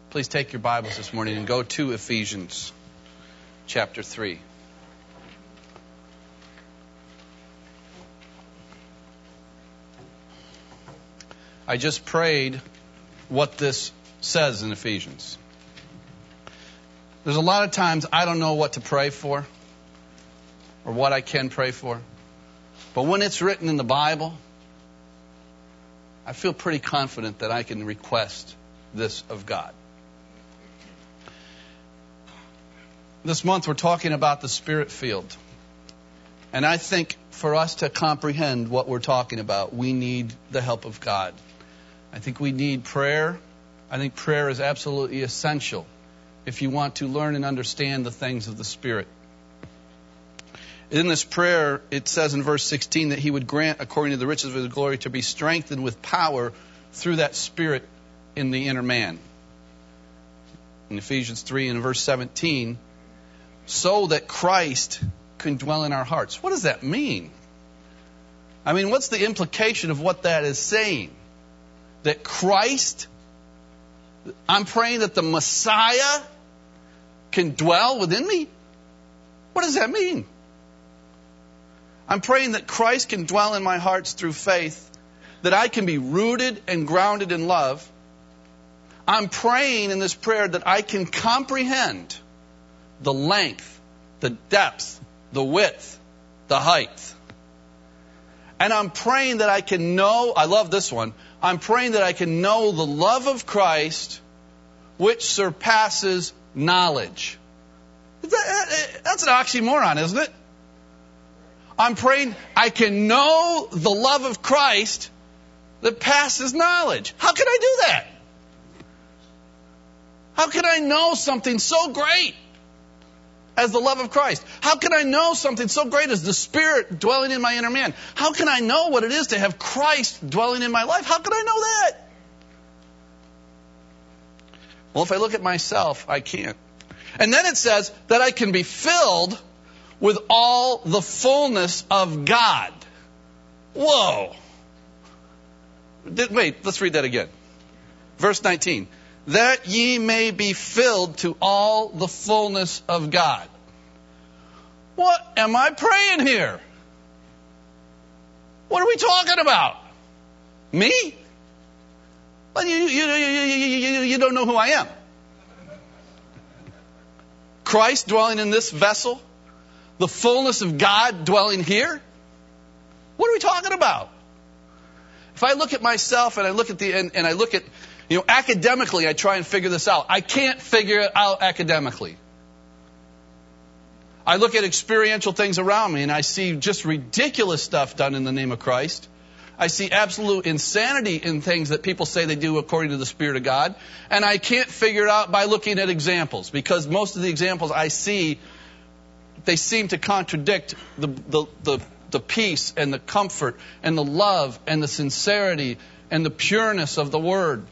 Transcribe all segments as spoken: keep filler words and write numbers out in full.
Please take your Bibles this morning and go to Ephesians chapter three. I just prayed what this says in Ephesians. There's a lot of times I don't know what to pray for or what I can pray for. But when it's written in the Bible, I feel pretty confident that I can request this of God. This month we're talking about the Spirit field. And I think for us to comprehend what we're talking about, we need the help of God. I think we need prayer. I think prayer is absolutely essential if you want to learn and understand the things of the Spirit. In this prayer, it says in verse sixteen that He would grant, according to the riches of His glory, to be strengthened with power through that Spirit in the inner man. In Ephesians three and verse seventeen, so that Christ can dwell in our hearts. What does that mean? I mean, what's the implication of what that is saying? That Christ, I'm praying that the Messiah can dwell within me? What does that mean? I'm praying that Christ can dwell in my hearts through faith, that I can be rooted and grounded in love. I'm praying in this prayer that I can comprehend the length, the depth, the width, the height. And I'm praying that I can know, I love this one, I'm praying that I can know the love of Christ which surpasses knowledge. That's an oxymoron, isn't it? I'm praying I can know the love of Christ that passes knowledge. How can I do that? How can I know something so great as the love of Christ? How can I know something so great as the Spirit dwelling in my inner man? How can I know what it is to have Christ dwelling in my life? How can I know that? Well, if I look at myself, I can't. And then it says that I can be filled with all the fullness of God. Whoa. Wait, let's read that again. Verse nineteen. That ye may be filled to all the fullness of God. What am I praying here? What are we talking about? Me? Well, you, you, you, you, you don't know who I am. Christ dwelling in this vessel? The fullness of God dwelling here? What are we talking about? If I look at myself and I look at the and, and I look at, you know, academically, I try and figure this out. I can't figure it out academically. I look at experiential things around me and I see just ridiculous stuff done in the name of Christ. I see absolute insanity in things that people say they do according to the Spirit of God. And I can't figure it out by looking at examples, because most of the examples I see, they seem to contradict the, the, the, the peace and the comfort and the love and the sincerity and the pureness of the Word.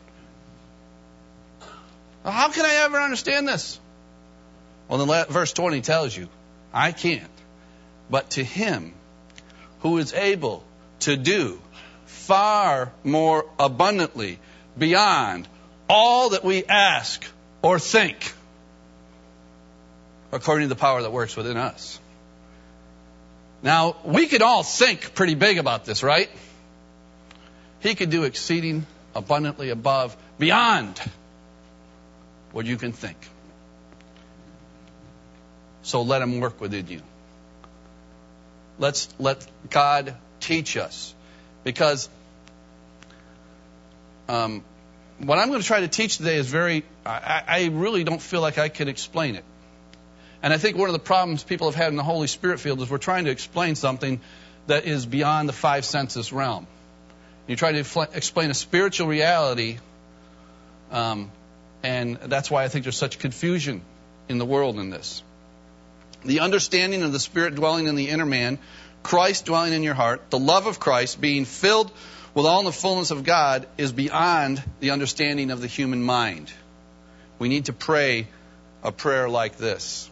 How can I ever understand this? Well, then verse twenty tells you, I can't. But to Him who is able to do far more abundantly beyond all that we ask or think, according to the power that works within us. Now, we can all think pretty big about this, right? He could do exceeding abundantly above, beyond what you can think. So let Him work within you. Let's let God teach us. Because um, what I'm going to try to teach today is very, I, I really don't feel like I can explain it. And I think one of the problems people have had in the Holy Spirit field is we're trying to explain something that is beyond the five senses realm. You try to fl- explain a spiritual reality, um, and that's why I think there's such confusion in the world in this. The understanding of the Spirit dwelling in the inner man, Christ dwelling in your heart, the love of Christ, being filled with all the fullness of God, is beyond the understanding of the human mind. We need to pray a prayer like this.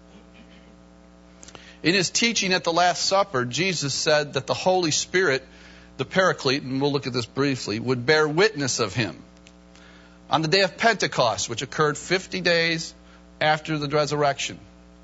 In His teaching at the Last Supper, Jesus said that the Holy Spirit, the Paraclete, and we'll look at this briefly, would bear witness of Him. On the day of Pentecost, which occurred fifty days after the resurrection,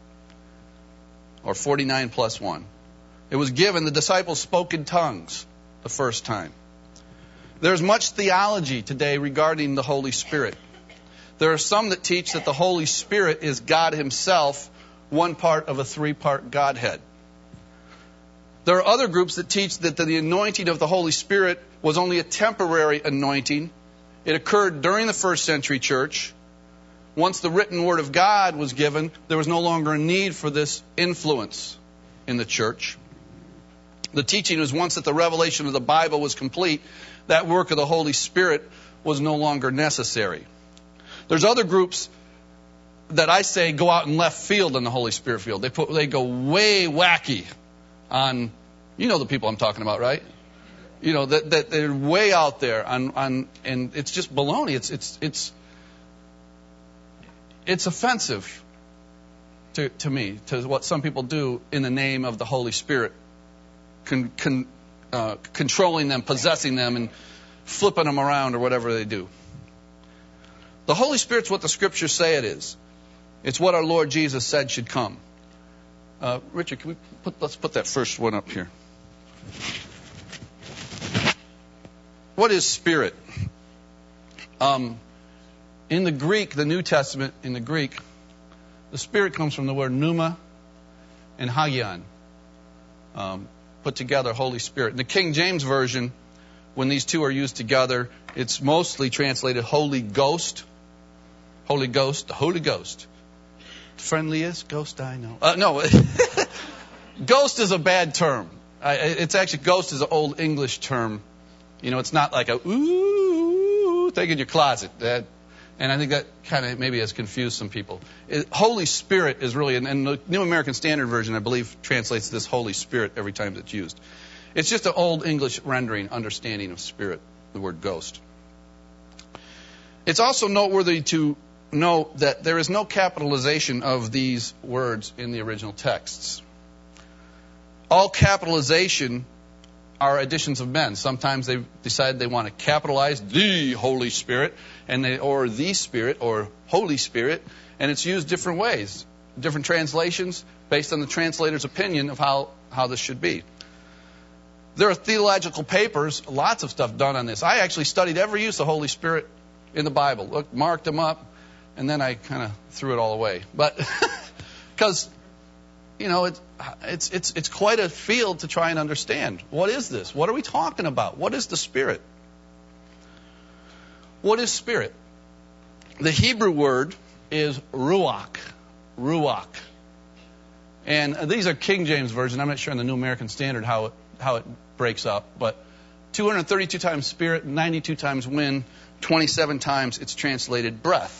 or forty-nine plus one, it was given, the disciples spoke in tongues the first time. There's much theology today regarding the Holy Spirit. There are some that teach that the Holy Spirit is God Himself, one part of a three-part Godhead. There are other groups that teach that the anointing of the Holy Spirit was only a temporary anointing. It occurred during the first century church. Once the written Word of God was given, there was no longer a need for this influence in the church. The teaching was once that the revelation of the Bible was complete, that work of the Holy Spirit was no longer necessary. There's other groups that I say go out in left field in the Holy Spirit field. They put they go way wacky on, you know the people I'm talking about, right? You know that that they're way out there on on and it's just baloney. It's it's it's it's offensive to to me, to what some people do in the name of the Holy Spirit, con, con, uh, controlling them, possessing them, and flipping them around or whatever they do. The Holy Spirit's what the Scriptures say it is. It's what our Lord Jesus said should come. Uh, Richard, can we put, let's put that first one up here. What is spirit? Um, in the Greek, the New Testament, in the Greek, the spirit comes from the word pneuma and hagion, um, put together, Holy Spirit. In the King James Version, when these two are used together, it's mostly translated Holy Ghost. Holy Ghost, the Holy Ghost. The friendliest ghost I know. Uh, no, ghost is a bad term. I, it's actually, ghost is an old English term. You know, it's not like a ooh thing in your closet. That, and I think that kind of maybe has confused some people. It, Holy Spirit is really, and, and the New American Standard Version, I believe, translates this Holy Spirit every time it's used. It's just an old English rendering, understanding of spirit, the word ghost. It's also noteworthy to note that there is no capitalization of these words in the original texts. All capitalization are additions of men. Sometimes they decide they want to capitalize the Holy Spirit, and they, or the Spirit, or Holy Spirit, and it's used different ways, different translations, based on the translator's opinion of how, how this should be. There are theological papers, lots of stuff done on this. I actually studied every use of Holy Spirit in the Bible, looked, marked them up, and then I kind of threw it all away. But because, you know, it's, it's it's it's quite a field to try and understand. What is this? What are we talking about? What is the Spirit? What is Spirit? The Hebrew word is ruach. Ruach. And these are King James Version. I'm not sure in the New American Standard how it, how it breaks up. But two hundred thirty-two times spirit, ninety-two times wind, twenty-seven times it's translated breath.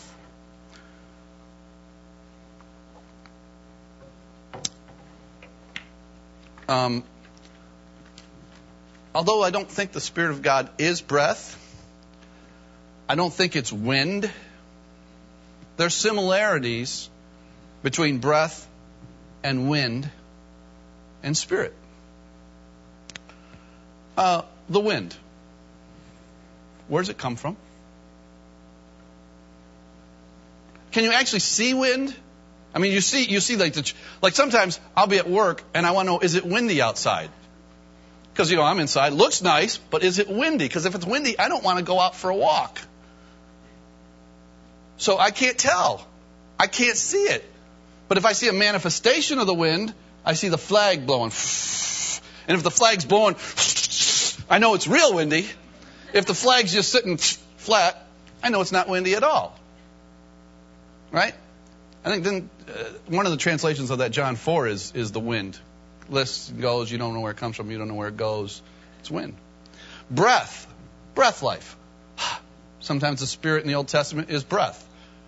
Um, although I don't think the Spirit of God is breath, I don't think it's wind. There's similarities between breath and wind and spirit. Uh, the wind. Where does it come from? Can you actually see wind? I mean, you see, you see, like the, like sometimes I'll be at work and I want to know, is it windy outside? Because, you know, I'm inside. Looks nice, but is it windy? Because if it's windy, I don't want to go out for a walk. So I can't tell. I can't see it. But if I see a manifestation of the wind, I see the flag blowing. And if the flag's blowing, I know it's real windy. If the flag's just sitting flat, I know it's not windy at all. Right? I think then uh, one of the translations of that John four is is the wind. List goes, you don't know where it comes from, you don't know where it goes. It's wind. Breath. Breath life. Sometimes the Spirit in the Old Testament is breath.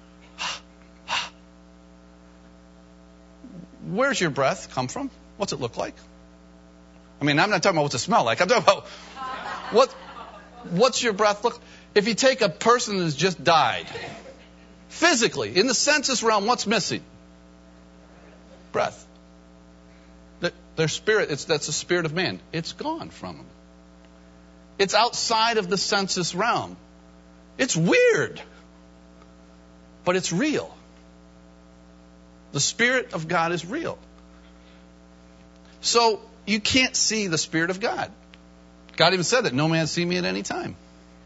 Where's your breath come from? What's it look like? I mean, I'm not talking about what's it smell like. I'm talking about what what's your breath look like? If you take a person who's just died, physically, in the sensus realm, what's missing? Breath. Their spirit, it's, that's the spirit of man. It's gone from them. It's outside of the sensus realm. It's weird. but it's real. The Spirit of God is real. So you can't see the Spirit of God. God even said that no man see me at any time.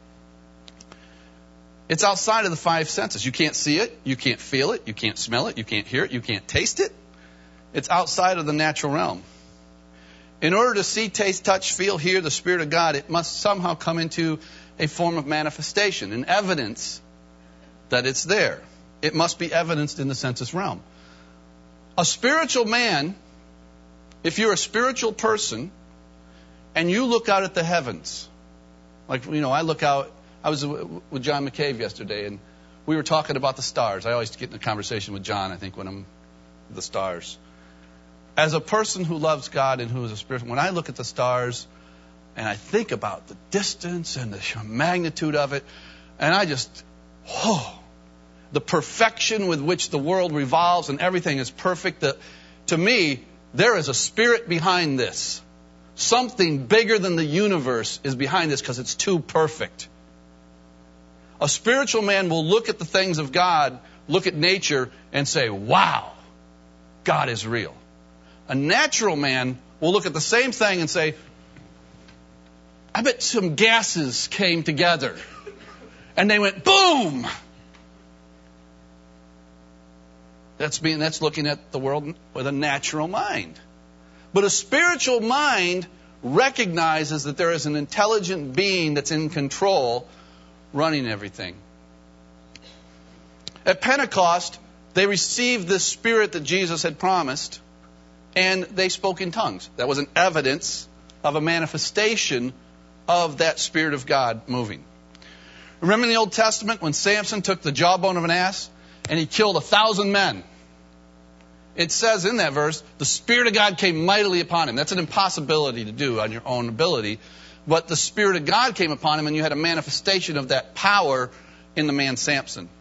It's outside of the five senses. You can't see it, you can't feel it, you can't smell it, you can't hear it, you can't taste it. It's outside of the natural realm. In order to see, taste, touch, feel, hear the Spirit of God, it must somehow come into a form of manifestation, an evidence that it's there. It must be evidenced in the senses realm. A spiritual man, if you're a spiritual person, and you look out at the heavens, like, you know, I look out, I was with John McCabe yesterday, and we were talking about the stars. I always get in a conversation with John, I think, when I'm with the stars. As a person who loves God and who is a spirit, when I look at the stars and I think about the distance and the magnitude of it, and I just, oh, the perfection with which the world revolves and everything is perfect, that, to me, there is a spirit behind this. Something bigger than the universe is behind this because it's too perfect. A spiritual man will look at the things of God, look at nature, and say, wow, God is real. A natural man will look at the same thing and say, I bet some gases came together and they went boom. That's being, that's looking at the world with a natural mind. But a spiritual mind recognizes that there is an intelligent being that's in control, running everything. At Pentecost, they received this Spirit that Jesus had promised, and they spoke in tongues. That was an evidence of a manifestation of that Spirit of God moving. Remember in the Old Testament when Samson took the jawbone of an ass and he killed a thousand men? It says in that verse, the Spirit of God came mightily upon him. That's an impossibility to do on your own ability. But the Spirit of God came upon him, and you had a manifestation of that power in the man Samson.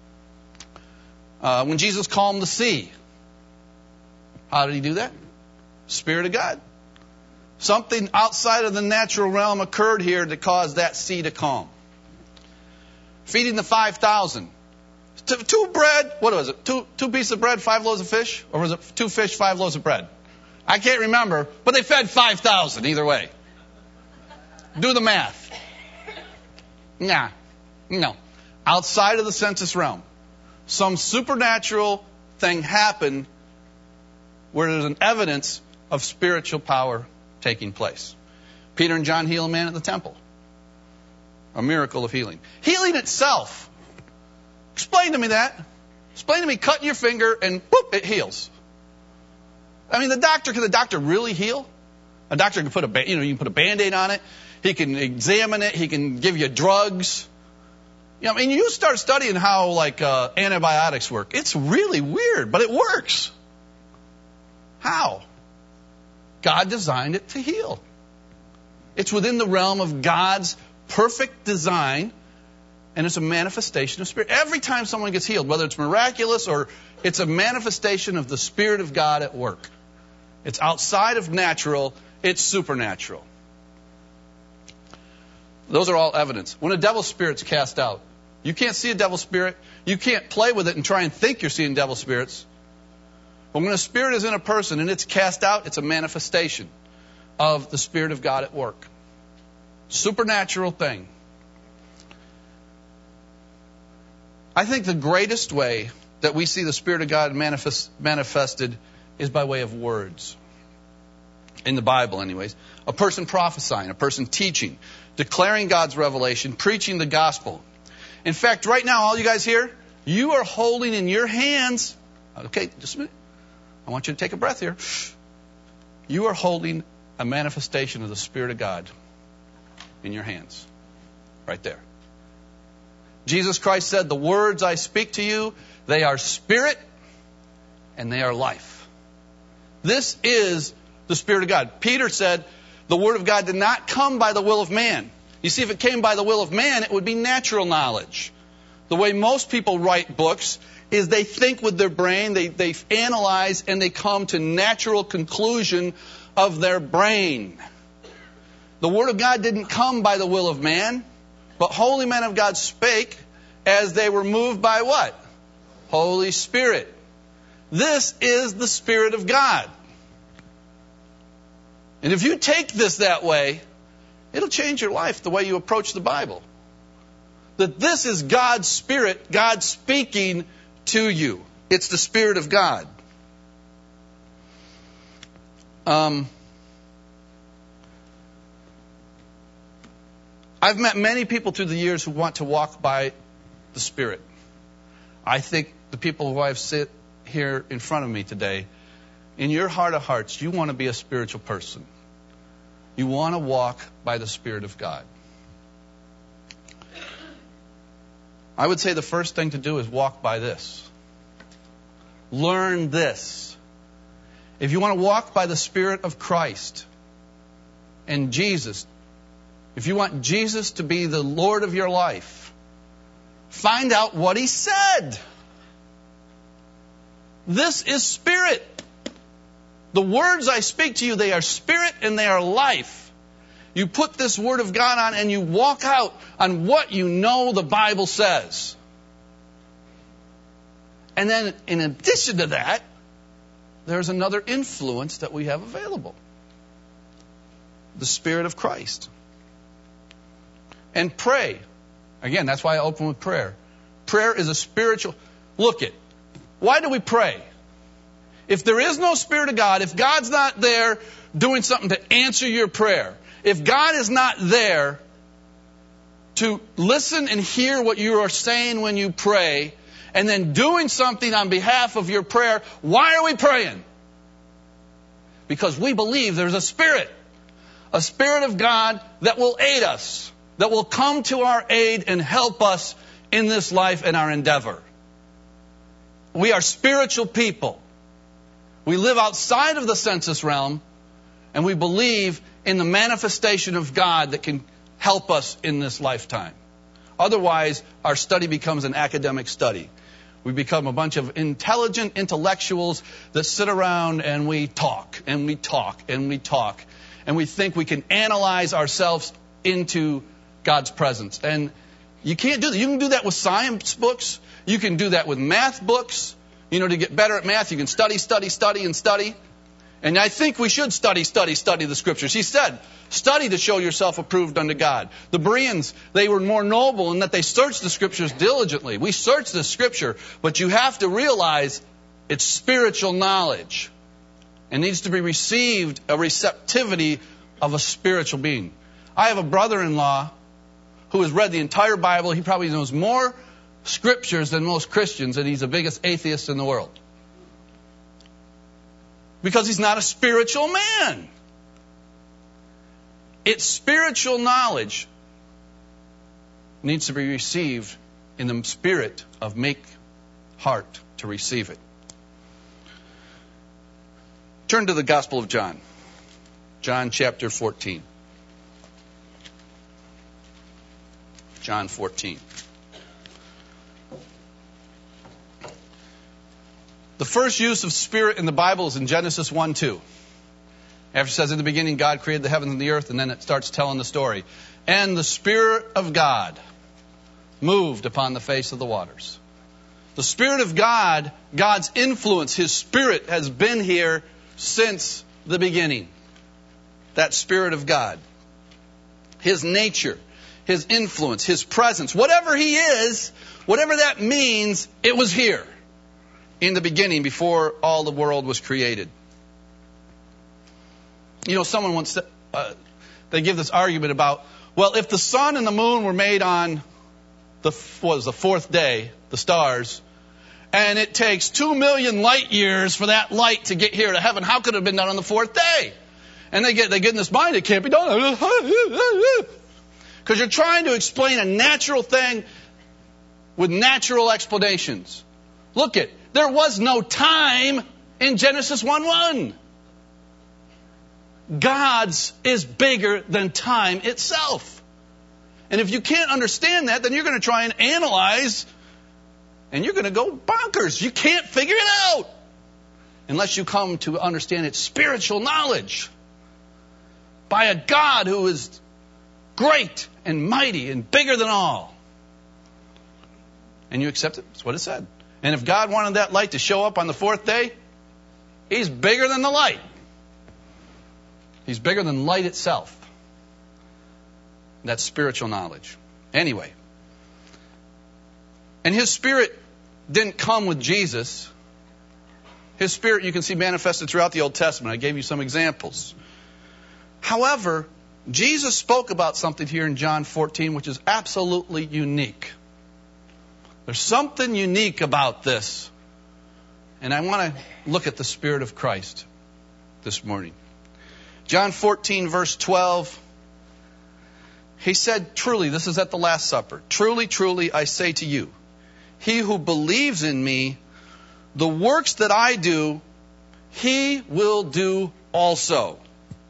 Uh, when Jesus calmed the sea, how did he do that? Spirit of God. Something outside of the natural realm occurred here that caused that sea to calm. Feeding the five thousand. Two bread, what was it? Two, two pieces of bread, five loaves of fish? Or was it two fish, five loaves of bread? I can't remember, but they fed five thousand either way. Do the math. Nah, no. Outside of the sensus realm, some supernatural thing happened where there's an evidence of spiritual power taking place. Peter and John heal a man at the temple. A miracle of healing. Healing itself. Explain to me that. Explain to me cutting your finger and whoop, it heals. I mean, the doctor, can the doctor really heal? A doctor can put a, you know, you can put a Band-Aid on it. He can examine it. He can give you drugs. You know, I mean, you start studying how, like, uh, antibiotics work. It's really weird, but it works. How? God designed it to heal. It's within the realm of God's perfect design, and it's a manifestation of Spirit. Every time someone gets healed, whether it's miraculous or it's a manifestation of the Spirit of God at work. It's outside of natural, it's supernatural. Those are all evidence. When a devil spirit's cast out, you can't see a devil spirit. You can't play with it and try and think you're seeing devil spirits. But when a spirit is in a person and it's cast out, it's a manifestation of the Spirit of God at work. Supernatural thing. I think the greatest way that we see the Spirit of God manifest, manifested is by way of words. In the Bible, anyways. A person prophesying, a person teaching, declaring God's revelation, preaching the gospel. In fact, right now, all you guys here, you are holding in your hands, okay, just a minute. I want you to take a breath here. You are holding a manifestation of the Spirit of God in your hands. Right there. Jesus Christ said, the words I speak to you, they are spirit and they are life. This is the Spirit of God. Peter said, the Word of God did not come by the will of man. You see, if it came by the will of man, it would be natural knowledge. The way most people write books is they think with their brain, they, they analyze, and they come to natural conclusion of their brain. The Word of God didn't come by the will of man, but holy men of God spake as they were moved by what? Holy Spirit. This is the Spirit of God. And if you take this that way, it'll change your life, the way you approach the Bible. That this is God's Spirit, God speaking to you. It's the Spirit of God. Um, I've met many people through the years who want to walk by the Spirit. I think the people who I've sit here in front of me today, in your heart of hearts, you want to be a spiritual person. You want to walk by the Spirit of God. I would say the first thing to do is walk by this. Learn this. If you want to walk by the Spirit of Christ and Jesus, if you want Jesus to be the Lord of your life, find out what He said. This is Spirit. The words I speak to you, they are Spirit and they are life. You put this Word of God on and you walk out on what you know the Bible says. And then in addition to that, there's another influence that we have available. The Spirit of Christ. And pray. Again, that's why I open with prayer. Prayer is a spiritual... Look it. Why do we pray? If there is no Spirit of God, if God's not there doing something to answer your prayer, if God is not there to listen and hear what you are saying when you pray, and then doing something on behalf of your prayer, why are we praying? Because we believe there's a Spirit. A Spirit of God that will aid us, that will come to our aid and help us in this life and our endeavor. We are spiritual people. We live outside of the sensus realm, and we believe in the manifestation of God that can help us in this lifetime. Otherwise, our study becomes an academic study. We become a bunch of intelligent intellectuals that sit around and we talk, and we talk, and we talk. And we think we can analyze ourselves into God's presence. And you can't do that. You can do that with science books. You can do that with math books. You know, to get better at math, you can study, study, study, and study. And I think we should study, study, study the Scriptures. He said, study to show yourself approved unto God. The Bereans, they were more noble in that they searched the Scriptures diligently. We search the Scripture, but you have to realize it's spiritual knowledge. It needs to be received, a receptivity of a spiritual being. I have a brother-in-law who has read the entire Bible. He probably knows more Scriptures than most Christians, and he's the biggest atheist in the world. Because he's not a spiritual man. It's spiritual knowledge needs to be received in the spirit of make heart to receive it. Turn to the Gospel of John. John chapter fourteen. John fourteen. The first use of Spirit in the Bible is in Genesis one two. After it says, in the beginning God created the heavens and the earth, and then it starts telling the story. And the Spirit of God moved upon the face of the waters. The Spirit of God, God's influence, His Spirit has been here since the beginning. That Spirit of God. His nature, His influence, His presence, whatever He is, whatever that means, it was here. In the beginning, before all the world was created. You know, someone once said, uh, they give this argument about, well, if the sun and the moon were made on the what was the fourth day, the stars, and it takes two million light years for that light to get here to heaven, how could it have been done on the fourth day? And they get they get in this mind, it can't be done. Because you're trying to explain a natural thing with natural explanations. Look it. There was no time in Genesis one one. God's is bigger than time itself. And if you can't understand that, then you're going to try and analyze, and you're going to go bonkers. You can't figure it out unless you come to understand its spiritual knowledge by a God who is great and mighty and bigger than all. And you accept it. That's what it said. And if God wanted that light to show up on the fourth day, He's bigger than the light. He's bigger than light itself. That's spiritual knowledge. Anyway. And His Spirit didn't come with Jesus. His Spirit you can see manifested throughout the Old Testament. I gave you some examples. However, Jesus spoke about something here in John fourteen which is absolutely unique. There's something unique about this. And I want to look at the Spirit of Christ this morning. John fourteen, verse twelve. He said, truly, this is at the Last Supper. Truly, truly, I say to you, he who believes in me, the works that I do, he will do also.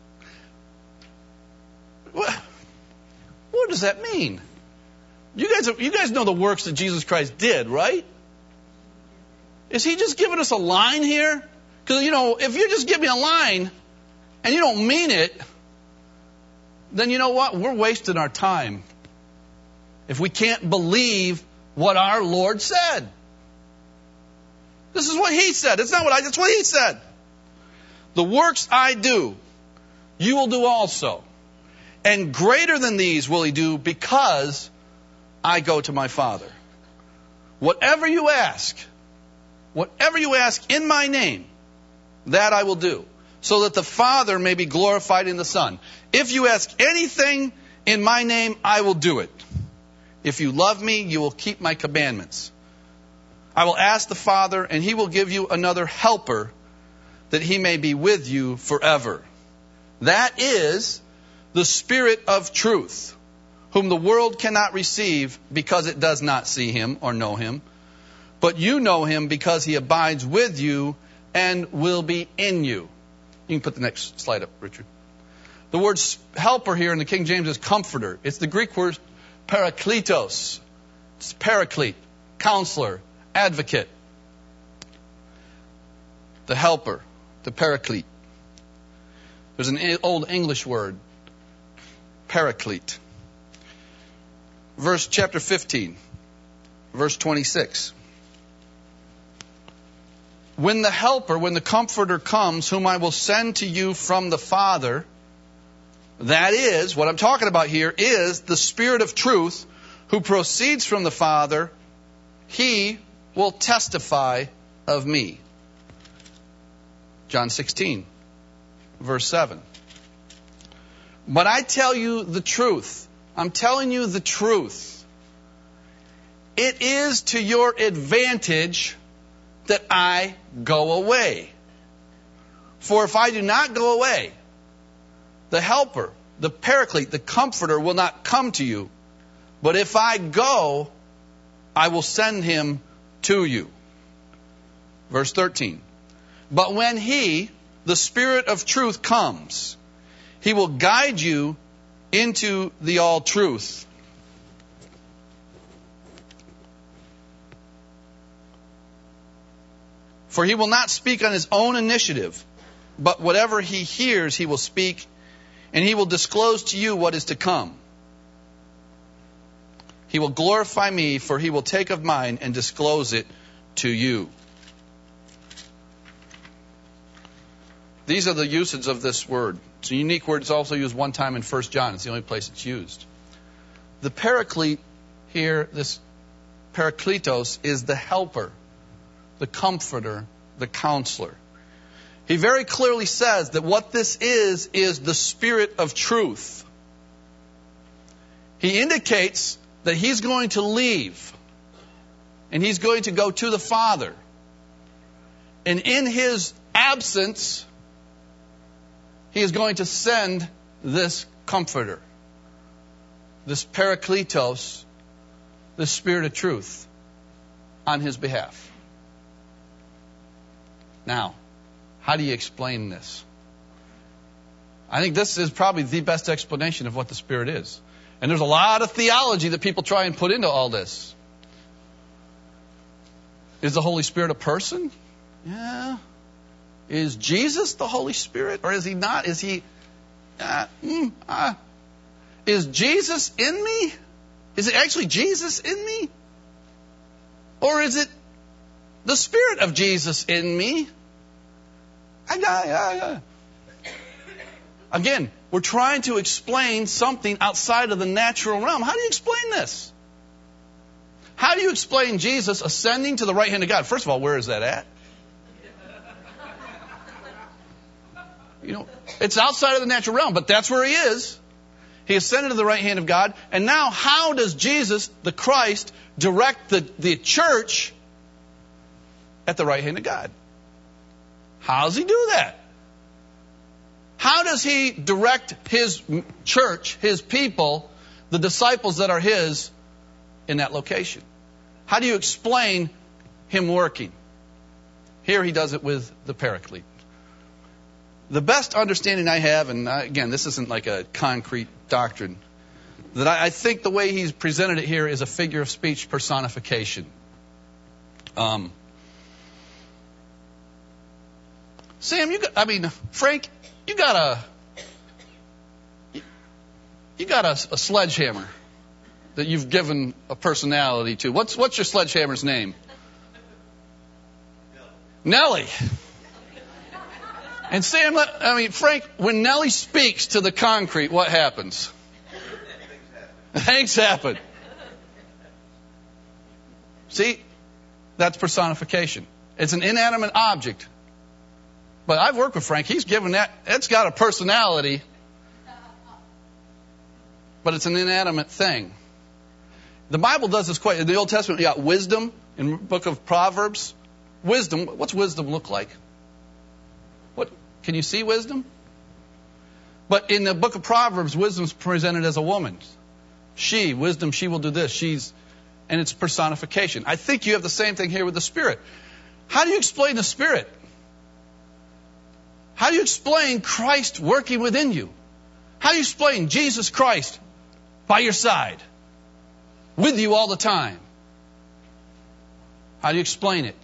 What, what does that mean? You guys, you guys know the works that Jesus Christ did, right? Is He just giving us a line here? Because, you know, if you just give me a line and you don't mean it, then you know what? We're wasting our time if we can't believe what our Lord said. This is what He said. It's not what I, it's what He said. The works I do, you will do also. And greater than these will He do, because I go to my Father. Whatever you ask, whatever you ask in my name, that I will do, so that the Father may be glorified in the Son. If you ask anything in my name, I will do it. If you love me, you will keep my commandments. I will ask the Father, and He will give you another helper, that He may be with you forever. That is the Spirit of truth, whom the world cannot receive because it does not see Him or know Him. But you know Him because He abides with you and will be in you. You can put the next slide up, Richard. The word helper here in the King James is comforter. It's the Greek word parakletos. It's paraclete, counselor, advocate. The helper, the paraclete. There's an old English word, paraclete. Verse chapter fifteen, verse twenty-six. When the helper, when the comforter comes, whom I will send to you from the Father, that is, what I'm talking about here is the Spirit of truth who proceeds from the Father, He will testify of me. John sixteen, verse seven. But I tell you the truth. I'm telling you the truth. It is to your advantage that I go away. For if I do not go away, the helper, the paraclete, the comforter will not come to you. But if I go, I will send him to you. Verse thirteen. But when He, the Spirit of truth, comes, He will guide you into the all truth. For He will not speak on His own initiative, but whatever He hears, He will speak, and He will disclose to you what is to come. He will glorify me, for He will take of mine and disclose it to you. These are the usages of this word. It's a unique word. It's also used one time in First John. It's the only place it's used. The paraclete here, this parakletos, is the helper, the comforter, the counselor. He very clearly says that what this is, is the Spirit of truth. He indicates that He's going to leave, and He's going to go to the Father. And in His absence, He is going to send this comforter, this parakletos, the Spirit of truth, on His behalf. Now, how do you explain this? I think this is probably the best explanation of what the Spirit is. And there's a lot of theology that people try and put into all this. Is the Holy Spirit a person? Yeah. Is Jesus the Holy Spirit, or is He not? Is He... Uh, mm, uh, is Jesus in me? Is it actually Jesus in me? Or is it the Spirit of Jesus in me. I, I, I, I. Again, we're trying to explain something outside of the natural realm. How do you explain this? How do you explain Jesus ascending to the right hand of God? First of all, where is that at? You know, it's outside of the natural realm, but that's where he is. He ascended to the right hand of God. And now, how does Jesus, the Christ, direct the, the church at the right hand of God? How does he do that? How does he direct his church, his people, the disciples that are his, in that location? How do you explain him working? Here he does it with the Paraclete. The best understanding I have, and again, this isn't like a concrete doctrine, that I, I think the way he's presented it here is a figure of speech personification. Um, Sam, you got, I mean, Frank, you got a, you got a, a sledgehammer that you've given a personality to. What's what's your sledgehammer's name? Nellie. Nellie. And Sam, I mean, Frank, when Nellie speaks to the concrete, what happens? Things happen. See, that's personification. It's an inanimate object. But I've worked with Frank. He's given that, it's got a personality, but it's an inanimate thing. The Bible does this quite, in the Old Testament, you got wisdom in the book of Proverbs. Wisdom, what's wisdom look like? What, can you see wisdom? But in the book of Proverbs, wisdom is presented as a woman. She, wisdom, she will do this. She's, and it's personification. I think you have the same thing here with the Spirit. How do you explain the Spirit? How do you explain Christ working within you? How do you explain Jesus Christ by your side, with you all the time? How do you explain it?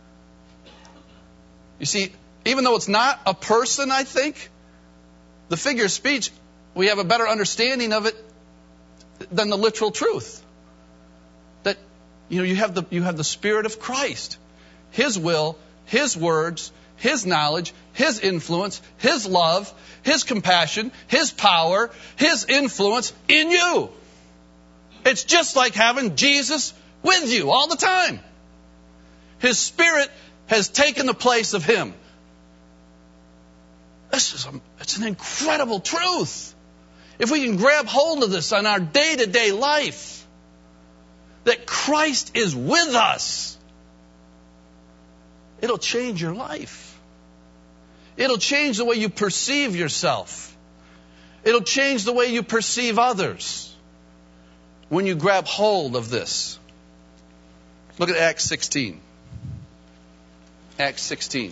You see, even though it's not a person, I think, the figure of speech, we have a better understanding of it than the literal truth. That, you know, you have the, you have the Spirit of Christ, His will, His words, His knowledge, His influence, His love, His compassion, His power, His influence in you. It's just like having Jesus with you all the time. His Spirit has taken the place of Him. This is a, it's an incredible truth. If we can grab hold of this on our day-to-day life, that Christ is with us, it'll change your life. It'll change the way you perceive yourself. It'll change the way you perceive others when you grab hold of this. Look at Acts sixteen. Acts sixteen.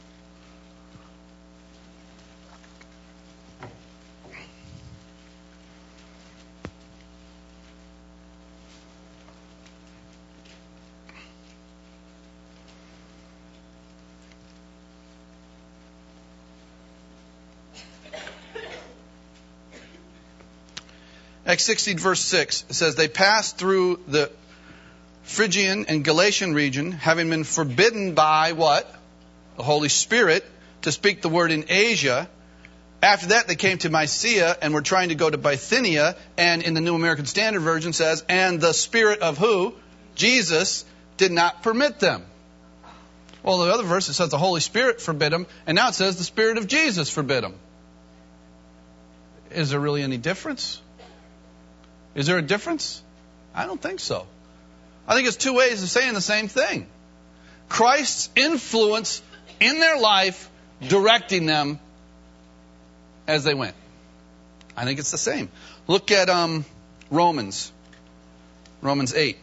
Acts sixteen, verse six, it says, they passed through the Phrygian and Galatian region, having been forbidden by what? The Holy Spirit to speak the word in Asia. After that, they came to Mysia and were trying to go to Bithynia. And in the New American Standard Version says, and the Spirit of who? Jesus did not permit them. Well, the other verse, it says the Holy Spirit forbid them. And now it says the Spirit of Jesus forbid them. Is there really any difference? Is there a difference? I don't think so. I think it's two ways of saying the same thing. Christ's influence in their life directing them as they went. I think it's the same. Look at um, Romans. Romans eight.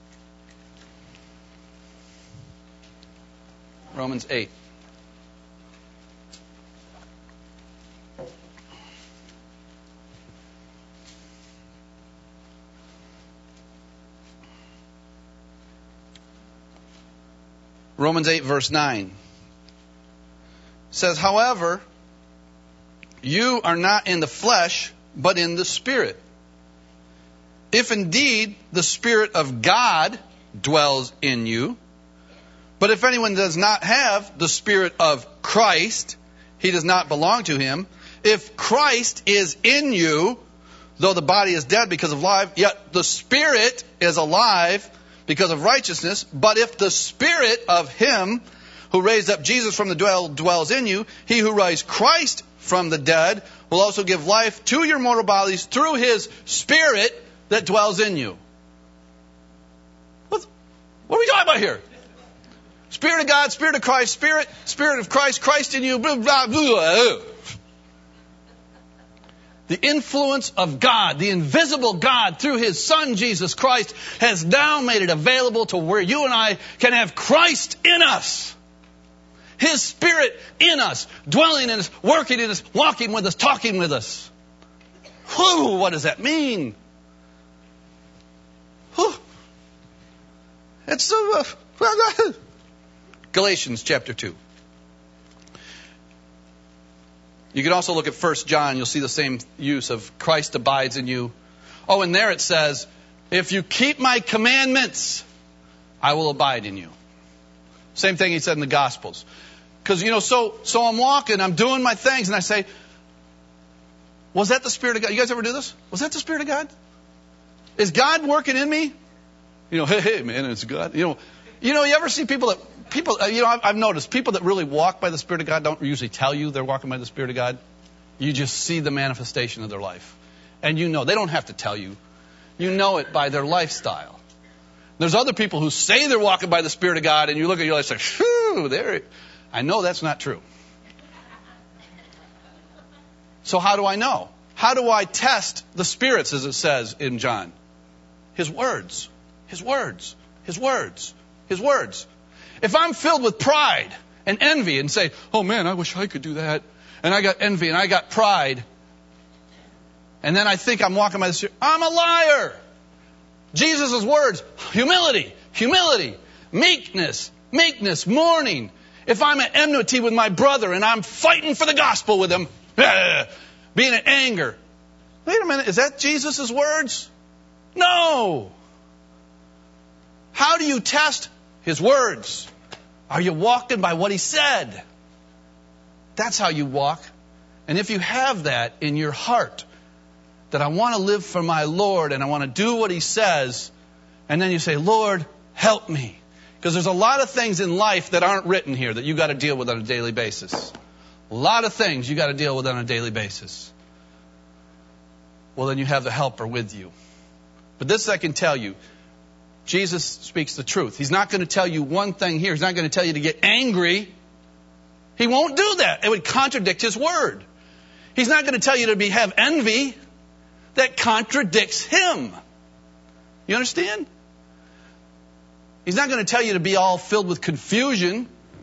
Romans eight. Romans eight, verse nine says, however, you are not in the flesh, but in the Spirit. If indeed the Spirit of God dwells in you, But if anyone does not have the Spirit of Christ, he does not belong to him. If Christ is in you, though the body is dead because of life, yet the Spirit is alive because of righteousness. But if the Spirit of him who raised up Jesus from the dead dwells in you, he who raised Christ from the dead will also give life to your mortal bodies through his Spirit that dwells in you. What, what are we talking about here? Spirit of God, Spirit of Christ, Spirit, Spirit of Christ, Christ in you, blah, blah, blah. The influence of God, the invisible God through his Son Jesus Christ has now made it available to where you and I can have Christ in us. His Spirit in us, dwelling in us, working in us, walking with us, talking with us. Whew, what does that mean? Whew. It's uh, Galatians chapter two. You can also look at First John. You'll see the same use of Christ abides in you. Oh, and there it says, if you keep my commandments, I will abide in you. Same thing he said in the Gospels. Because, you know, so so I'm walking, I'm doing my things, and I say, was that the Spirit of God? You guys ever do this? Was that the Spirit of God? Is God working in me? You know, hey, hey, man, it's God. You know, you know, you ever see people that, people, you know, I've, I've noticed people that really walk by the Spirit of God don't usually tell you they're walking by the Spirit of God. You just see the manifestation of their life. And you know, they don't have to tell you. You know it by their lifestyle. There's other people who say they're walking by the Spirit of God, and you look at your life and say, phew, there. I know that's not true. So how do I know? How do I test the spirits, as it says in John? His words. His words. His words. His words. If I'm filled with pride and envy and say, oh man, I wish I could do that, and I got envy and I got pride, and then I think I'm walking by the Spirit, I'm a liar. Jesus' words, humility, humility, meekness, meekness, mourning. If I'm at enmity with my brother and I'm fighting for the gospel with him, being in anger. Wait a minute, is that Jesus' words? No. How do you test his words? Are you walking by what he said? That's how you walk. And if you have that in your heart, that I want to live for my Lord and I want to do what he says, and then you say, Lord, help me. Because there's a lot of things in life that aren't written here that you got to deal with on a daily basis. A lot of things you got to deal with on a daily basis. Well, then you have the helper with you. But this I can tell you. Jesus speaks the truth. He's not going to tell you one thing here. He's not going to tell you to get angry. He won't do that. It would contradict his word. He's not going to tell you to be have envy. That contradicts him. You understand? He's not going to tell you to be all filled with confusion.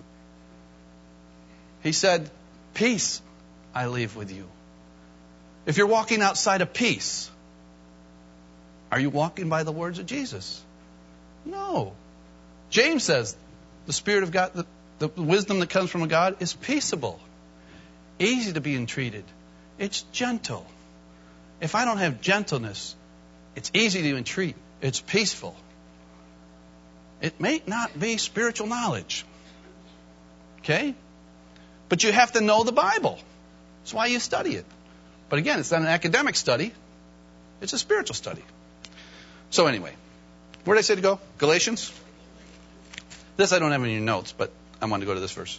He said, peace I leave with you. If you're walking outside of peace, are you walking by the words of Jesus? No. James says, the Spirit of God, the, the wisdom that comes from God is peaceable, easy to be entreated. It's gentle. If I don't have gentleness, it's easy to entreat. It's peaceful. It may not be spiritual knowledge. Okay? But you have to know the Bible. That's why you study it. But again, it's not an academic study. It's a spiritual study. So anyway, where did I say to go? Galatians? This I don't have in your notes, but I wanted to go to this verse.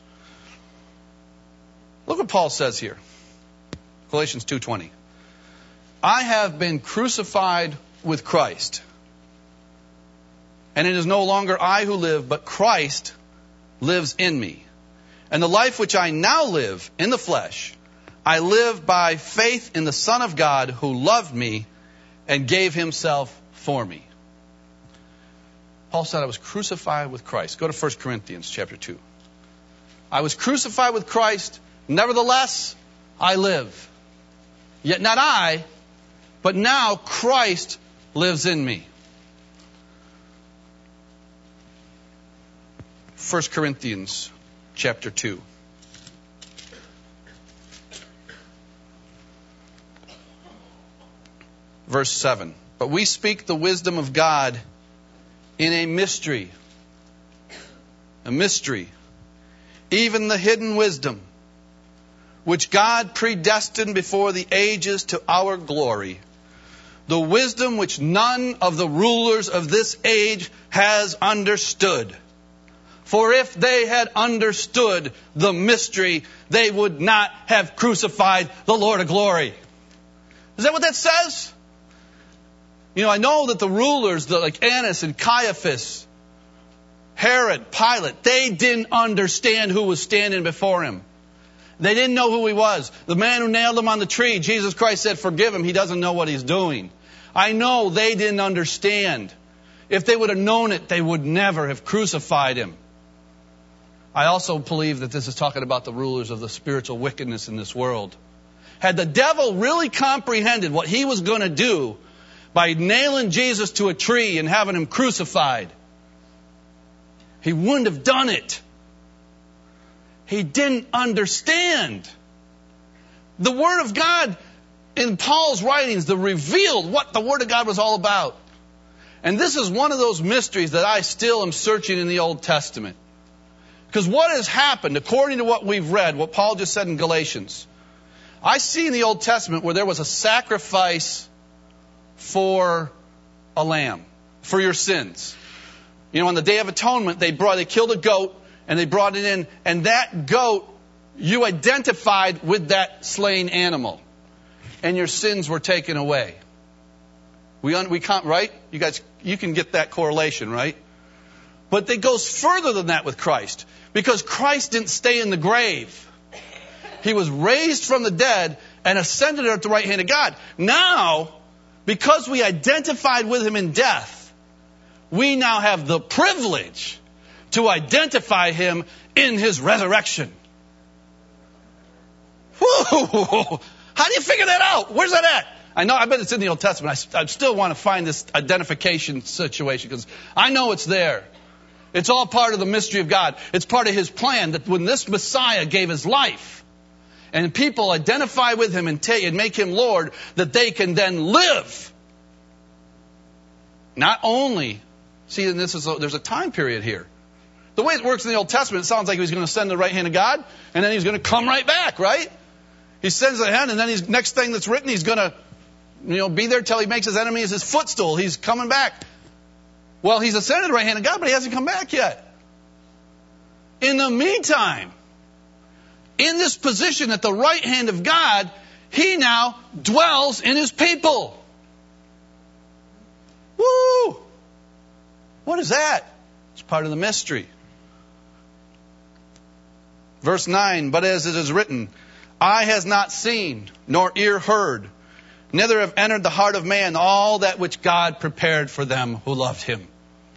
Look what Paul says here. Galatians two twenty. I have been crucified with Christ. And it is no longer I who live, but Christ lives in me. And the life which I now live in the flesh, I live by faith in the Son of God who loved me and gave himself for me. Paul said I was crucified with Christ. Go to First Corinthians chapter two. I was crucified with Christ, nevertheless I live. Yet not I, but now Christ lives in me. First Corinthians chapter two. Verse seven. But we speak the wisdom of God in a mystery. a mystery, even the hidden wisdom, which God predestined before the ages to our glory, the wisdom which none of the rulers of this age has understood. For if they had understood the mystery, they would not have crucified the Lord of glory. Is that what that says? You know, I know that the rulers, the, like Annas and Caiaphas, Herod, Pilate, they didn't understand who was standing before him. They didn't know who he was. The man who nailed him on the tree, Jesus Christ said, forgive him, he doesn't know what he's doing. I know they didn't understand. If they would have known it, they would never have crucified him. I also believe that this is talking about the rulers of the spiritual wickedness in this world. Had the devil really comprehended what he was going to do by nailing Jesus to a tree and having him crucified, he wouldn't have done it. He didn't understand. The Word of God in Paul's writings, the revealed what the Word of God was all about. And this is one of those mysteries that I still am searching in the Old Testament. Because what has happened, according to what we've read, what Paul just said in Galatians, I see in the Old Testament where there was a sacrifice for a lamb, for your sins. You know, on the Day of Atonement, they brought, they killed a goat and they brought it in, and that goat, you identified with that slain animal, and your sins were taken away. We un, we can't, right? You guys, you can get that correlation, right? But it goes further than that with Christ, because Christ didn't stay in the grave. He was raised from the dead and ascended at the right hand of God. Now, because we identified with him in death, we now have the privilege to identify him in his resurrection. Whoa! How do you figure that out? Where's that at? I know, I bet it's in the Old Testament. I, I still want to find this identification situation because I know it's there. It's all part of the mystery of God. It's part of his plan that when this Messiah gave his life and people identify with him and, take, and make him Lord, that they can then live. Not only, see, and this is a, there's a time period here. The way it works in the Old Testament, it sounds like he's going to send the right hand of God, and then he's going to come right back, right? He sends the hand, and then he's next thing that's written, he's going to, you know, be there till he makes his enemies his footstool. He's coming back. Well, he's ascended the right hand of God, but he hasn't come back yet. In the meantime, in this position at the right hand of God, he now dwells in his people. Woo! What is that? It's part of the mystery. Verse nine, but as it is written, eye has not seen, nor ear heard, neither have entered the heart of man all that which God prepared for them who loved him.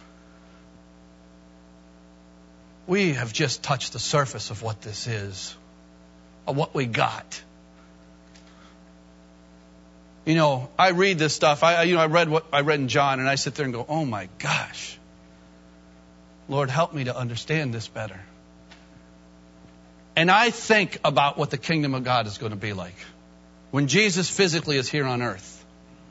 We have just touched the surface of what this is, of what we got. You know, I read this stuff. I, you know, I read what I read in John, and I sit there and go, "Oh my gosh, Lord, help me to understand this better." And I think about what the kingdom of God is going to be like when Jesus physically is here on earth.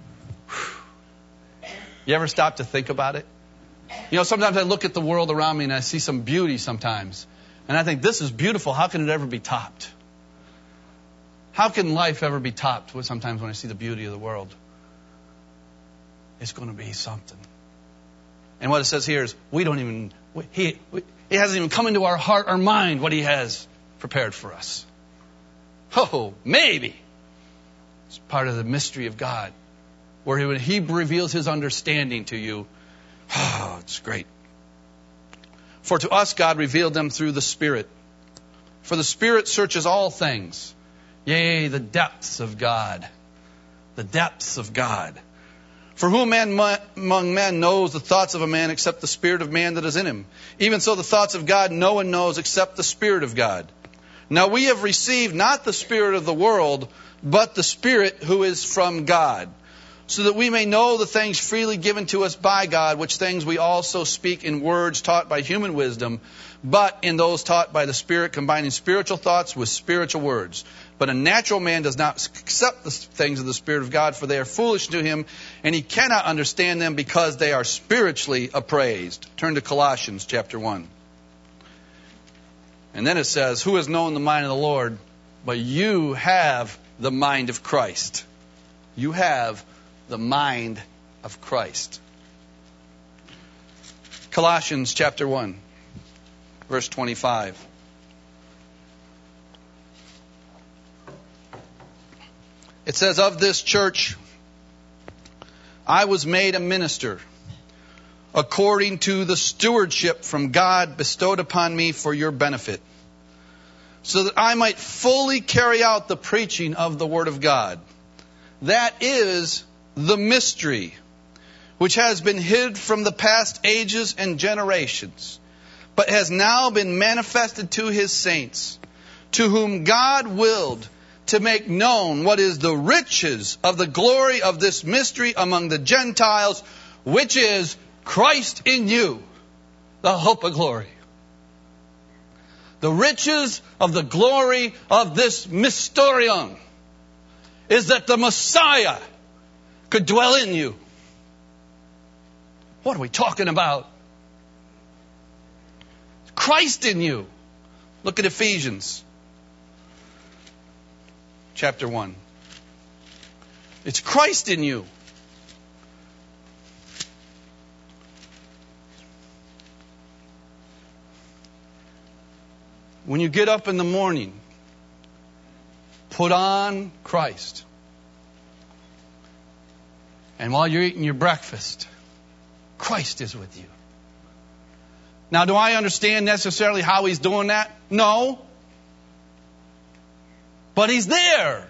You ever stop to think about it? You know, sometimes I look at the world around me and I see some beauty sometimes. And I think, this is beautiful. How can it ever be topped? How can life ever be topped sometimes when I see the beauty of the world? It's going to be something. And what it says here is, we don't even, he, it hasn't even come into our heart or mind what he has prepared for us. Oh, maybe. It's part of the mystery of God, where he, when he reveals his understanding to you, oh, it's great. For to us God revealed them through the Spirit. For the Spirit searches all things, yea, the depths of God. The depths of God. For who man among men knows the thoughts of a man except the spirit of man that is in him? Even so the thoughts of God no one knows except the Spirit of God. Now we have received not the spirit of the world, but the Spirit who is from God, so that we may know the things freely given to us by God, which things we also speak in words taught by human wisdom, but in those taught by the Spirit, combining spiritual thoughts with spiritual words. But a natural man does not accept the things of the Spirit of God, for they are foolish to him, and he cannot understand them because they are spiritually appraised. Turn to Colossians chapter one. And then it says, who has known the mind of the Lord? But you have the mind of Christ. You have the mind of Christ. Colossians chapter one, verse twenty-five. It says, of this church I was made a minister according to the stewardship from God bestowed upon me for your benefit, so that I might fully carry out the preaching of the Word of God. That is the mystery which has been hid from the past ages and generations, but has now been manifested to His saints, to whom God willed to make known what is the riches of the glory of this mystery among the Gentiles, which is Christ in you, the hope of glory. The riches of the glory of this mysterion is that the Messiah could dwell in you. What are we talking about? Christ in you. Look at Ephesians chapter one. It's Christ in you. When you get up in the morning, put on Christ. And while you're eating your breakfast, Christ is with you. Now, do I understand necessarily how He's doing that? No. But He's there.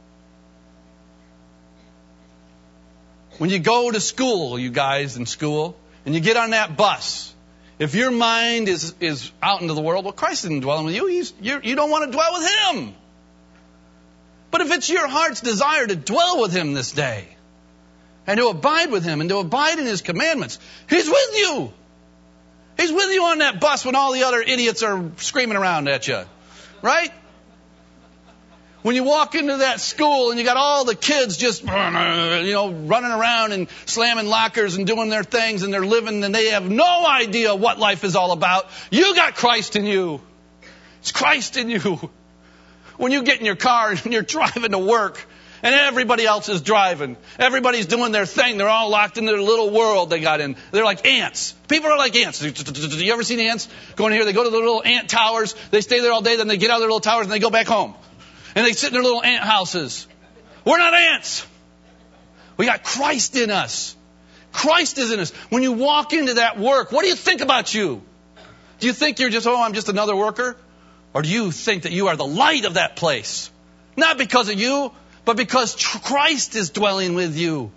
When you go to school, you guys in school, and you get on that bus, if your mind is, is out into the world, well, Christ isn't dwelling with you. He's, you're, you don't want to dwell with Him. But if it's your heart's desire to dwell with Him this day, and to abide with Him, and to abide in His commandments, He's with you. He's with you on that bus when all the other idiots are screaming around at you. Right? When you walk into that school and you got all the kids just, you know, running around and slamming lockers and doing their things and they're living and they have no idea what life is all about, you got Christ in you. It's Christ in you. When you get in your car and you're driving to work and everybody else is driving, everybody's doing their thing, they're all locked in their little world they got in. They're like ants. People are like ants. You ever seen ants? Go in here, they go to the little ant towers, they stay there all day, then they get out of their little towers and they go back home. And they sit in their little ant houses. We're not ants. We got Christ in us. Christ is in us. When you walk into that work, what do you think about you? Do you think you're just, oh, I'm just another worker? Or do you think that you are the light of that place? Not because of you, but because Christ is dwelling with you.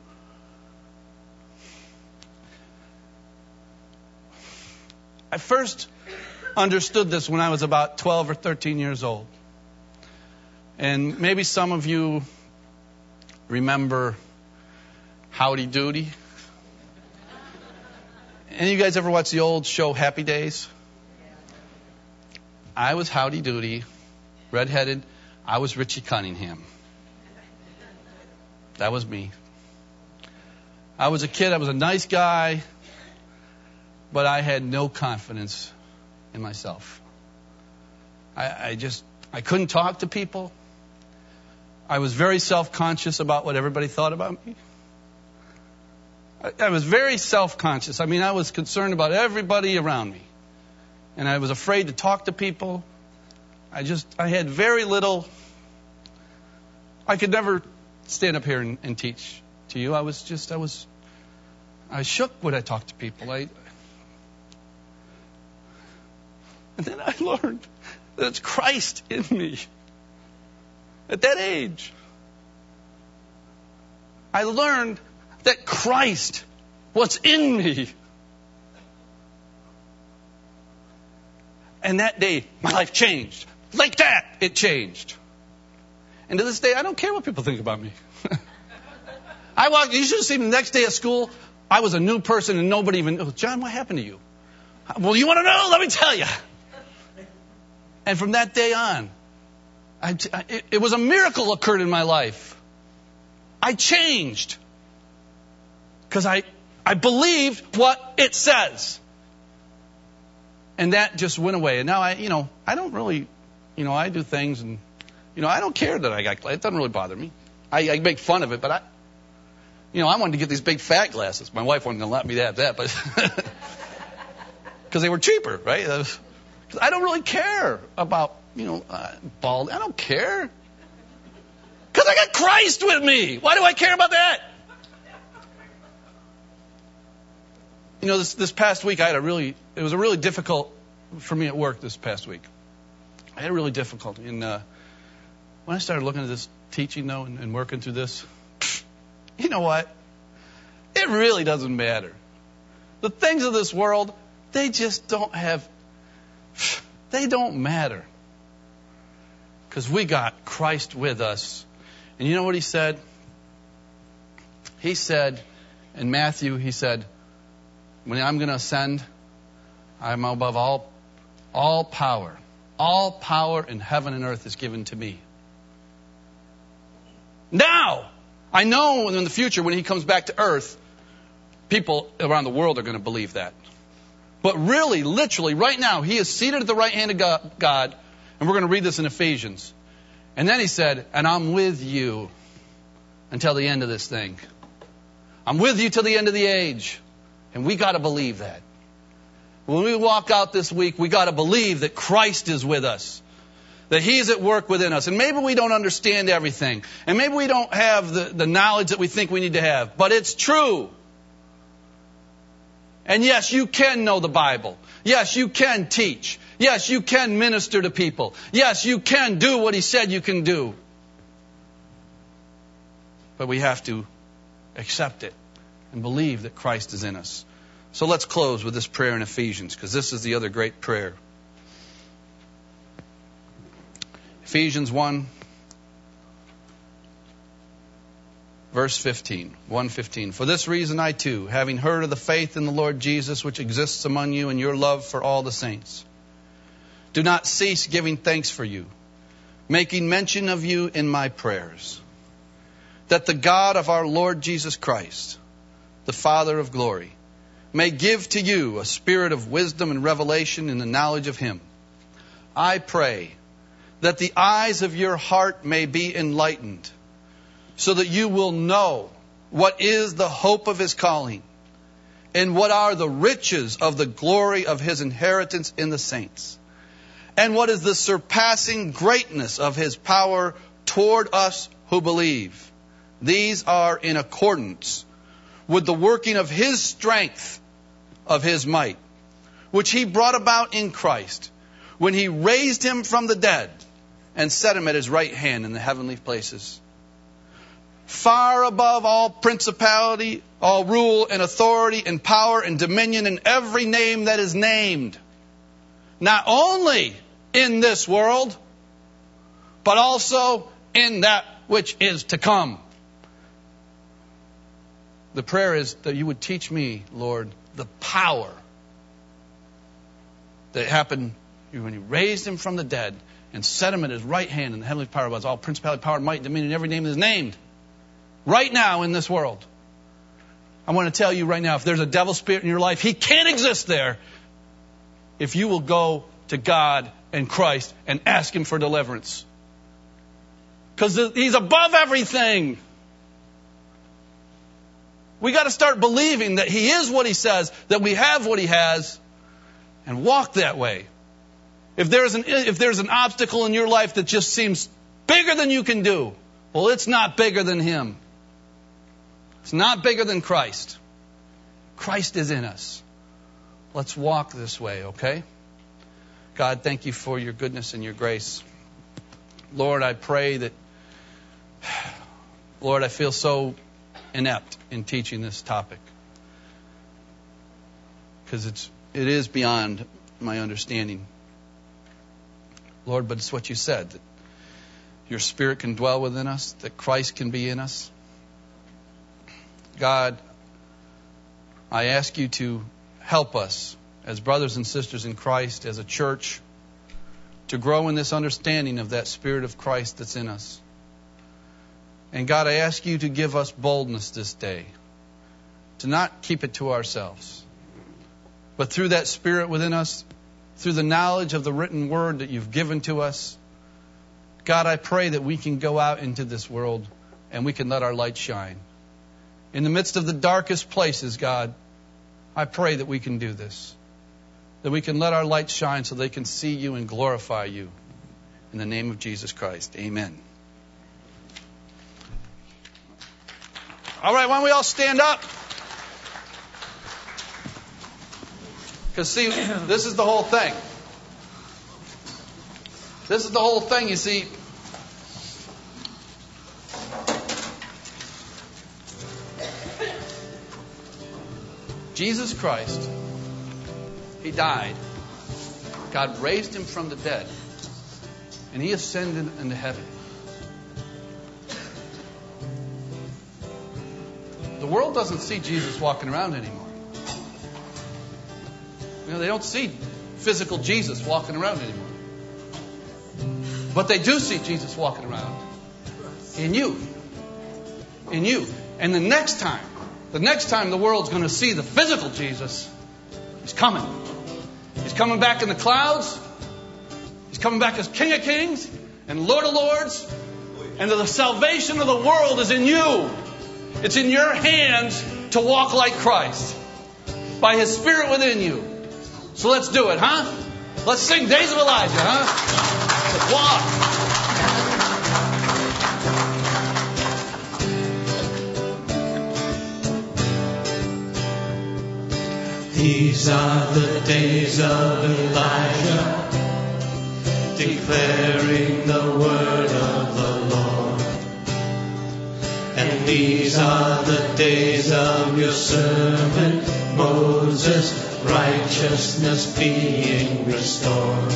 I first understood this when I was about twelve or thirteen years old. And maybe some of you remember Howdy Doody. Any of you guys ever watch the old show Happy Days? I was Howdy Doody, redheaded. I was Richie Cunningham. That was me. I was a kid. I was a nice guy, but I had no confidence in myself. I, I just, I couldn't talk to people. I was very self-conscious about what everybody thought about me. I, I was very self-conscious. I mean, I was concerned about everybody around me. And I was afraid to talk to people. I just, I had very little, I could never stand up here and, and teach to you. I was just, I was, I shook when I talked to people. I, and then I learned that it's Christ in me. At that age, I learned that Christ was in me. And that day, my life changed. Like that, it changed. And to this day, I don't care what people think about me. I walked, you should have seen me the next day at school. I was a new person and nobody even, oh, John, what happened to you? Well, you want to know? Let me tell you. And from that day on, I, it, it was a miracle occurred in my life. I changed because I, I believed what it says. And that just went away. And now I, you know, I don't really, you know, I do things and, you know, I don't care that I got glasses. It doesn't really bother me. I, I make fun of it, but I, you know, I wanted to get these big fat glasses. My wife wasn't going to let me have that, but because they were cheaper, right? Because I don't really care about, you know, uh, bald. I don't care. Because I got Christ with me. Why do I care about that? You know, this this past week I had a really, it was a really difficult for me at work this past week. I had a really difficult. And uh, when I started looking at this teaching, though, and, and working through this, you know what? It really doesn't matter. The things of this world, they just don't have, they don't matter. Because we got Christ with us. And you know what he said? He said, in Matthew, he said, when I'm going to ascend, I'm above all, all power. All power in heaven and earth is given to me. Now, I know in the future when he comes back to earth, people around the world are going to believe that. But really, literally, right now, he is seated at the right hand of God, and we're going to read this in Ephesians. And then he said, and I'm with you until the end of this thing. I'm with you till the end of the age. And we got to believe that. When we walk out this week, we got to believe that Christ is with us. That he's at work within us. And maybe we don't understand everything. And maybe we don't have the, the knowledge that we think we need to have. But it's true. And yes, you can know the Bible. Yes, you can teach. Yes, you can minister to people. Yes, you can do what he said you can do. But we have to accept it and believe that Christ is in us. So let's close with this prayer in Ephesians, because this is the other great prayer. Ephesians one, verse fifteen. one fifteen. For this reason I too, having heard of the faith in the Lord Jesus which exists among you and your love for all the saints, do not cease giving thanks for you, making mention of you in my prayers, that the God of our Lord Jesus Christ, the Father of glory, may give to you a spirit of wisdom and revelation in the knowledge of him. I pray that the eyes of your heart may be enlightened, so that you will know what is the hope of his calling, and what are the riches of the glory of his inheritance in the saints, and what is the surpassing greatness of his power toward us who believe. These are in accordance with the working of his strength, of his might, which he brought about in Christ, when he raised him from the dead and set him at his right hand in the heavenly places, far above all principality, all rule and authority and power and dominion and every name that is named, not only in this world, but also in that which is to come. The prayer is that you would teach me, Lord, the power that happened when you raised him from the dead and set him at his right hand in the heavenly power above all principality, power, might, dominion, every name that is named. Right now in this world. I want to tell you right now, if there's a devil spirit in your life, he can't exist there if you will go to God and Christ and ask him for deliverance. Because he's above everything. We got to start believing that he is what he says, that we have what he has, and walk that way. If there's an if there's an obstacle in your life that just seems bigger than you can do, well, it's not bigger than him. It's not bigger than Christ. Christ is in us. Let's walk this way, okay? God, thank you for your goodness and your grace. Lord, I pray that, Lord, I feel so inept in teaching this topic, because it's it is beyond my understanding. Lord, but it's what you said, that your Spirit can dwell within us, that Christ can be in us. God, I ask you to help us as brothers and sisters in Christ, as a church, to grow in this understanding of that Spirit of Christ that's in us. And God, I ask you to give us boldness this day, to not keep it to ourselves, but through that Spirit within us, through the knowledge of the written word that you've given to us. God, I pray that we can go out into this world and we can let our light shine. In the midst of the darkest places, God, I pray that we can do this. That we can let our light shine so they can see you and glorify you. In the name of Jesus Christ, amen. All right, why don't we all stand up? Because, see, this is the whole thing. This is the whole thing, you see. Jesus Christ, He died. God raised Him from the dead. And He ascended into heaven. The world doesn't see Jesus walking around anymore. You know, they don't see physical Jesus walking around anymore. But they do see Jesus walking around in you. In you. And the next time, the next time the world's going to see the physical Jesus, He's coming. He's coming back in the clouds. He's coming back as King of Kings and Lord of Lords. And the salvation of the world is in you. It's in your hands to walk like Christ by His Spirit within you. So let's do it, huh? Let's sing Days of Elijah, huh? Let's walk. These are the days of Elijah, declaring the word of the Lord. And these are the days of your servant Moses, righteousness being restored.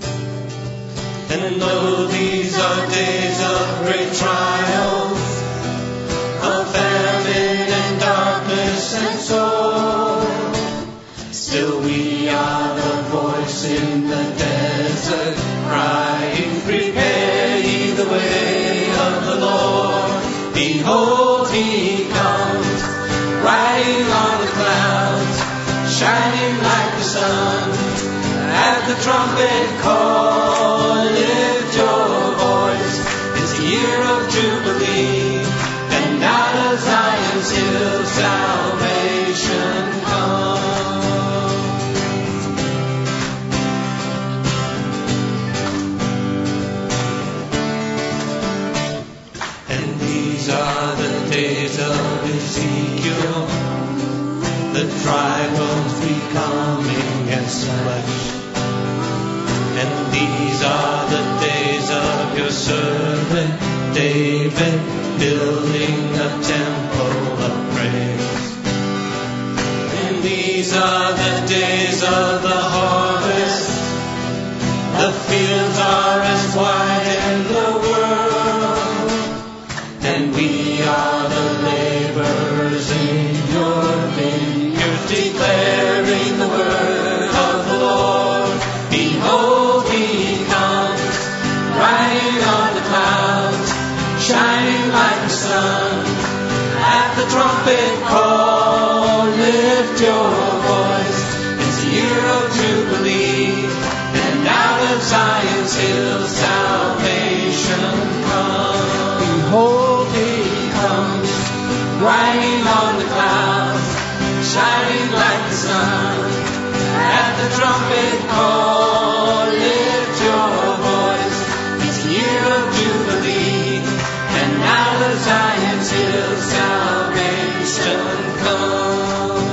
And though these are days of great trials, of famine and darkness and sorrow, still we are the voice in the desert, crying, prepare ye the way of the Lord. Behold, He comes, riding on the clouds, shining like the sun. At the trumpet call, lift your voice. It's the year of Jubilee, and out of Zion's hill salvation comes. And these are the days of Ezekiel, the dry bones becoming as flesh. And these are the days of your servant David, building a temple of praise. And these are the days of the harvest. The fields are as wide in the world, and we are the laborers in your vineyard, declaring the word of the Lord. Behold, He comes, riding on the clouds, shining like the sun. At the trumpet call, lift your voice. It's the year of Jubilee, and out of Zion's hill salvation comes. Behold, He comes, riding on the clouds, shining like the sun. At the trumpet call, lift your voice. It's the year of Jubilee, and out of Zion's hill salvation comes.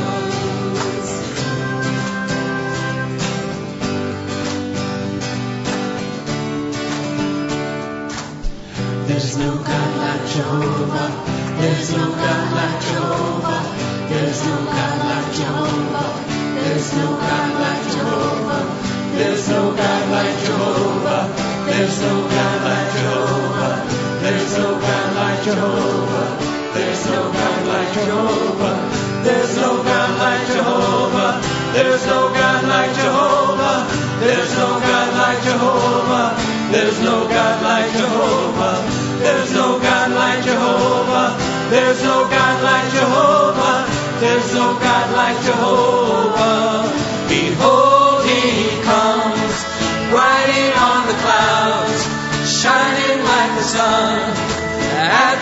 There's no God like Jehovah. There's no God like Jehovah. There's no God like Jehovah. There's no God like Jehovah. There's no God like Jehovah. There's no God like Jehovah. There's no God like Jehovah. There's no God like Jehovah. There's no God like Jehovah. There's no God like Jehovah. There's no God like Jehovah. There's no God like Jehovah. There's no God like Jehovah. There's no God like Jehovah. There's no God like Jehovah. Behold, He comes.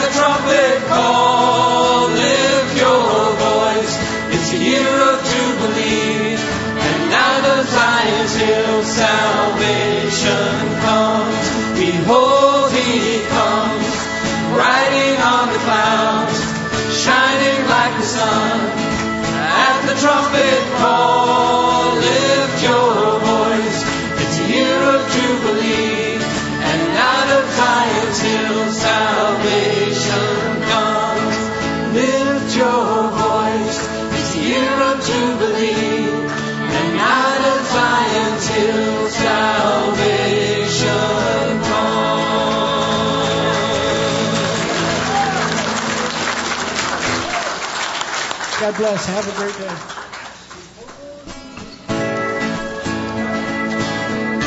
the trumpet call, lift your voice. It's a year of Jubilee, and out of Zion's hill salvation comes. Behold, he comes, riding on the clouds, shining like the sun. At the trumpet call, lift your voice. It's a year of Jubilee, and out of Zion's hill salvation comes. Lift your voice. It's a year of Jubilee, and out of Zion's hill salvation comes. God bless. Have a great day.